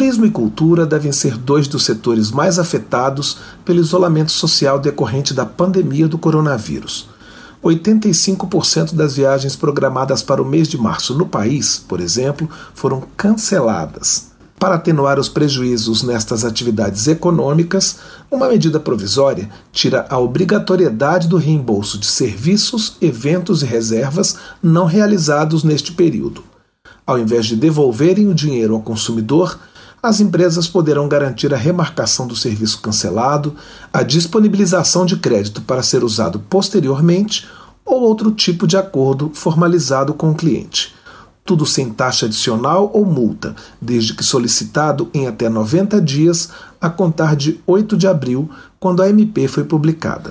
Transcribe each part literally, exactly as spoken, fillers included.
Turismo e cultura devem ser dois dos setores mais afetados pelo isolamento social decorrente da pandemia do coronavírus. oitenta e cinco por cento das viagens programadas para o mês de março no país, por exemplo, foram canceladas. Para atenuar os prejuízos nestas atividades econômicas, uma medida provisória tira a obrigatoriedade do reembolso de serviços, eventos e reservas não realizados neste período. Ao invés de devolverem o dinheiro ao consumidor, as empresas poderão garantir a remarcação do serviço cancelado, a disponibilização de crédito para ser usado posteriormente ou outro tipo de acordo formalizado com o cliente. Tudo sem taxa adicional ou multa, desde que solicitado em até noventa dias, a contar de oito de abril, quando a M P foi publicada.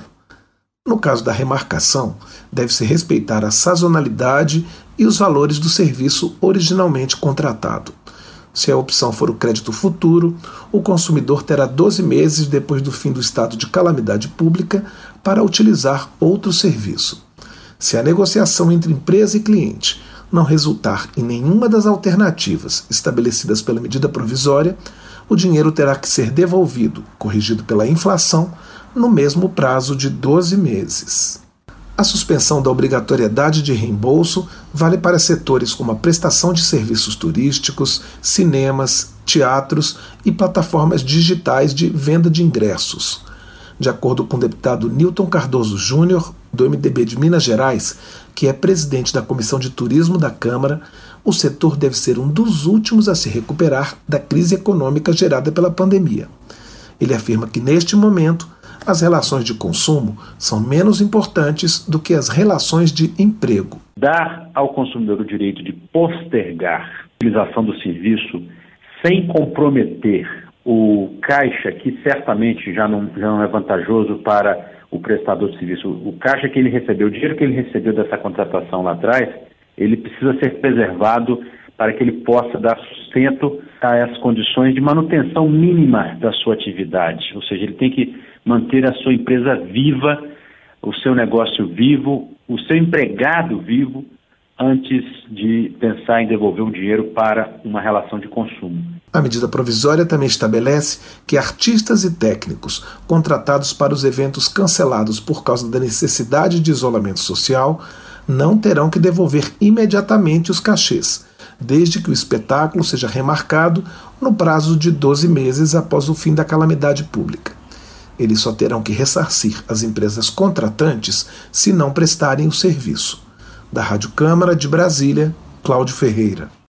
No caso da remarcação, deve-se respeitar a sazonalidade e os valores do serviço originalmente contratado. Se a opção for o crédito futuro, o consumidor terá doze meses depois do fim do estado de calamidade pública para utilizar outro serviço. Se a negociação entre empresa e cliente não resultar em nenhuma das alternativas estabelecidas pela medida provisória, o dinheiro terá que ser devolvido, corrigido pela inflação, no mesmo prazo de doze meses. A suspensão da obrigatoriedade de reembolso vale para setores como a prestação de serviços turísticos, cinemas, teatros e plataformas digitais de venda de ingressos. De acordo com o deputado Nilton Cardoso Júnior, do M D B de Minas Gerais, que é presidente da Comissão de Turismo da Câmara, o setor deve ser um dos últimos a se recuperar da crise econômica gerada pela pandemia. Ele afirma que, neste momento, as relações de consumo são menos importantes do que as relações de emprego. Dar ao consumidor o direito de postergar a utilização do serviço sem comprometer o caixa, que certamente já não, já não é vantajoso para o prestador de serviço. O caixa que ele recebeu, o dinheiro que ele recebeu dessa contratação lá atrás, ele precisa ser preservado para que ele possa dar sustento às condições de manutenção mínima da sua atividade. Ou seja, ele tem que manter a sua empresa viva, o seu negócio vivo, o seu empregado vivo, antes de pensar em devolver o dinheiro para uma relação de consumo. A medida provisória também estabelece que artistas e técnicos contratados para os eventos cancelados por causa da necessidade de isolamento social não terão que devolver imediatamente os cachês, desde que o espetáculo seja remarcado no prazo de doze meses após o fim da calamidade pública. Eles só terão que ressarcir as empresas contratantes se não prestarem o serviço. Da Rádio Câmara de Brasília, Cláudio Ferreira.